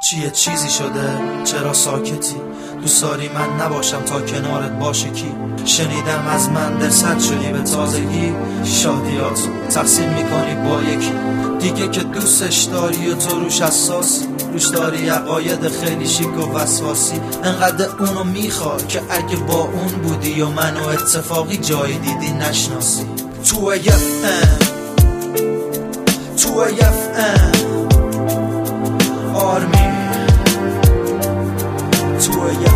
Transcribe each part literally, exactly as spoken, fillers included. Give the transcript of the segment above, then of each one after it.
چیه چیزی شده؟ چرا ساکتی؟ دوست داری من نباشم تا کنارت باشه کی؟ شنیدم از من دلسرد شدی به تازگی، شادیاتو تقسیم میکنی با یکی دیگه که دوستش داری و تو روش حساسی، روش داری عقاید خیلی شیک و وسواسی. انقدر اونو میخوای که اگه با اون بودی و منو اتفاقی جایی دیدی نشناسی. تو اف ام تو اف ام آرمی تو اف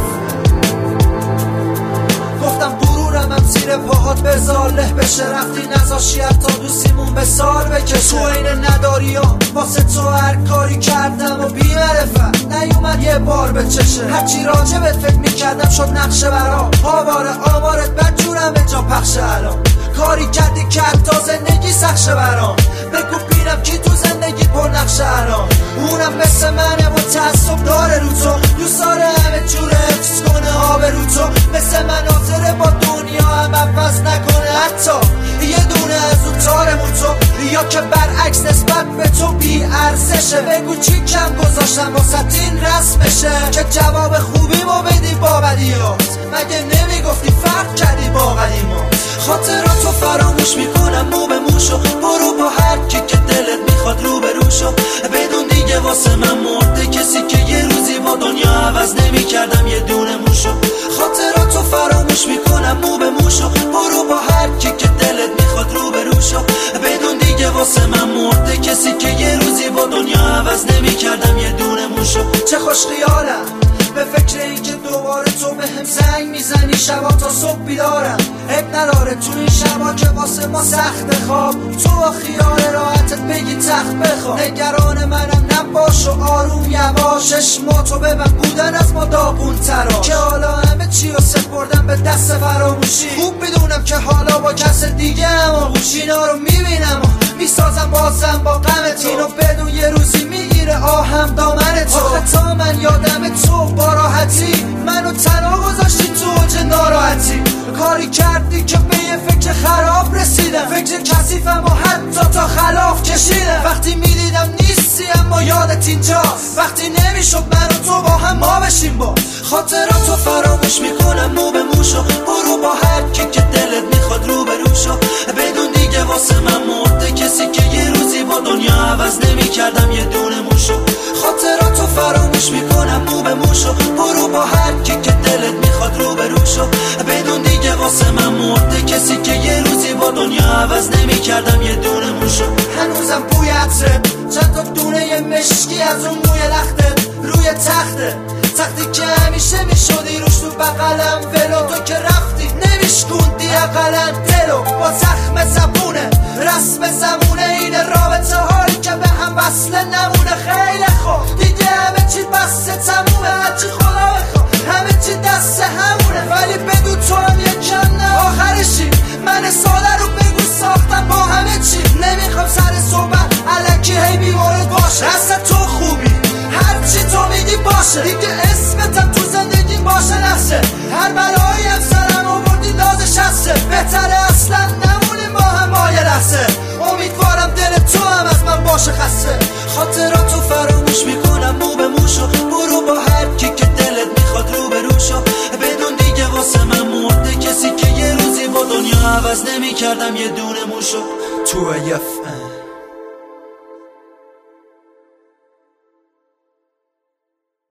گفتم غرورم هم زیر پاهات بذار له بشه، رفتی نذاشی حتی دوستیمون به سال بکشه. تو این نداری ها واسه تو هر کاری کردم و بی معرفت نیومد یه بار به چشه. هرچی راجبت فکر میکردم شد نقشه برام، آواره آوارت بدجورم به جا پخشه. الان کاری کردی که حتی زندگی سخشه برام، بگو بینم کی تو زندگی پر نقشه. الان اونم مثل منه و تعصب داره رو تو، دوست داره همه جوره حفظ کنه آب رو تو، مثل مناظره با دنیا هم عوض نکنه حتی یه دونه از اون تارمون تو، یا که برعکس نسبت به تو بی ارزشه. بگو چی کم گذاشتم واسه این رسمشه که جواب خوبی ما بدی با بدیات، مگه نمیگفتی فرق کردی با قدیمات. خاطراتو فراموش میکنم مو به موشو، برو با هر کی که دلت میخواد رو به روشو، بدون دیگه واسه من مرده کسی که یه روزی با دنیا عوض نمیکردم یه دونه موشو. خاطراتو فراموش میکنم مو به موشو، برو با هر کی که دلت میخواد رو به روشو، بدون دیگه واسه من مرده کسی که یه روزی با دنیا عوض نمیکردم یه دونه موشو. چه خوش خیالم به فکر این که دوباره تو به هم زنگ میزنی شبا تا صبح بیدارم. عیب نداره تو این شبا که واسه ما سخت خواب، تو با خیال راحتت بگی تخت بخواب. نگران منم نباش و آروم یواش، چشماتو ببن بودن از ما داغون ترا، که حالا همه چی رو سپردم به دست فراموشی. خوب میدونم که حالا با کس دیگه اما گوشینا رو میبینم و میسازم بازم با غمت، اینو بدون یه روزی میگیره آهم دامن تو. آخه تا من یادم تو با راحتی منو تنها گذاشتی تو اوج ناراحتی، کاری کردی که به یه فکر خراب رسیدم، فکر کثیفم و حتی تا خلاف کشیدم. وقتی میدیدم نیستی اما یادت اینجاست، وقتی نمیشد من و تو با هم ما بشیم با. خاطراتو فراموش میکنم مو به موشو، برو با هر کی که دلت میخواد رو به روشو، بدون دیگه واسه من مرده کسی که یه روزی با دنیا عوض نمیکردم یه دونه موشو. خاطراتو فراموش میکنم مو به موشو، برو با هر کی که دلت میخواد رو به روشو، بدون دیگه واسه من مرده کسی که یه روزی با دنیا عوض نمیکردم یه دونه موشو. هنوزم بوی عطرت، چند تا دونه یه مشکی از اون موی لختت روی تخته، تختی که همیشه میشدی روش تو بغلم ولو، تو که رفتی نمیشکوندی اقلا دلو. با زخم زبونه رسم زمونه این رابطه هایی که به هم وصله نمونه. خیلی خوب دیگه همه چی بسته تمومه، هرچی خدا بخوا همه چی دست همونه، ولی بدون تو هم یکم نه آخرشی. من ساده رو بگو ساختم با همه چی، نمیخوام سر صحبت الکی هی بیمارد باشه. اصلا تو خوبی هرچی تو میگی باشه، دیگه اسمتم تو زندگی باشه نقشه. هر بلایی هم سرم آوردی لازش هسته، بهتره اصلا نمونیم با هم با یه لحظه. امیدوارم دل تو هم از من باشه خسته. خاطراتو فراموش میکنم مو به موشو، برو با هر کی که دلت میخواد رو به روشو، بدون دیگه واسه من مرده کسی که یه روزی با دنیا عوض نمیکردم یه دونه موشو. تو اف ام